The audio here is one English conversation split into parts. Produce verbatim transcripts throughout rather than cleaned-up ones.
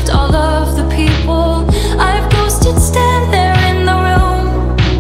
left all of the people I've ghosted stand there in the room.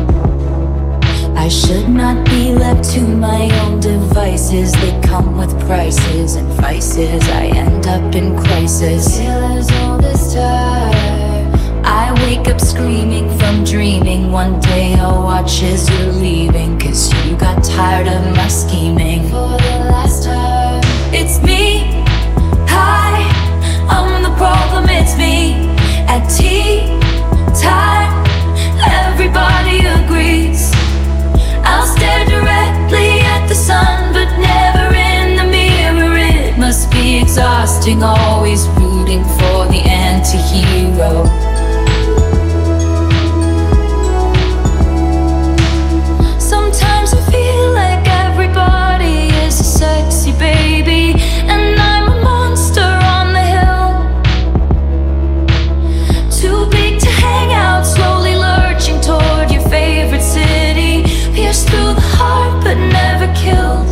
I should not be left to my own devices. They come with prices and vices. I end up in crisis. Killers all this time. I wake up screaming from dreaming. One day I'll watch as you're leaving, 'cause you got tired of my scheming. For the last time, it's me. Hi, I'm the problem, it's me. At tea time, everybody agrees. I'll stare directly at the sun, but never in the mirror. It must be exhausting, always rooting for the anti-hero. Sometimes I feel like everybody is a sexy baby, and I'm a monster on the hill. Too big to hang out, slowly lurching toward your favorite city. Pierced through the heart but never killed.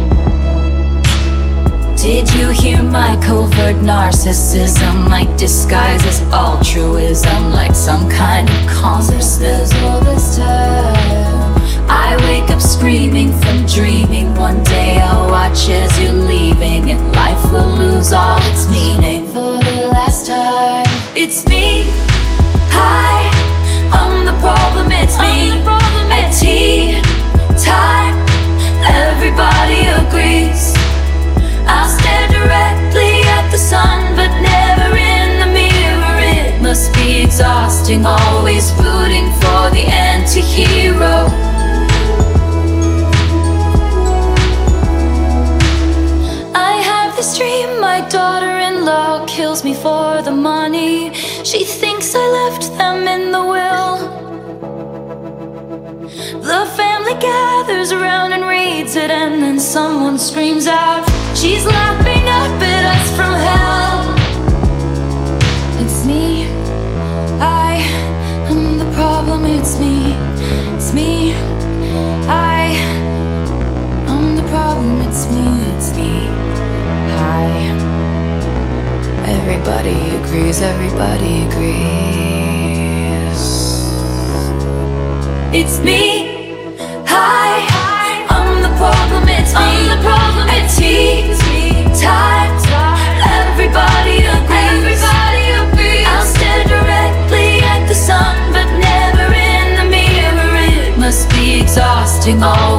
Did you hear my covert narcissism? My disguise is altruism, like some kind of consciousness. All this time, I wake up screaming from dreaming. One day I'll watch as you're leaving, and life will lose all its meaning. For the last time, it's me. Hi, I'm the problem, it's me. At tea time, everybody agrees. I'll stare directly at the sun, but never in the mirror. It must be exhausting, always rooting for the anti-hero. I have this dream, my daughter-in-law kills me for the money. She thinks I left them in the will. The family gathers around and reads it, and then someone screams out, she's laughing up at us from hell. It's me. I am the problem, it's me. It's me. I am the problem, it's me. It's me. Hi. Everybody agrees, everybody agrees. It's me. Hi, I'm the problem, it's me. I'm the problem, it's tea time, everybody agrees. Everybody agrees. I'll stare directly at the sun, but never in the mirror. It must be exhausting, all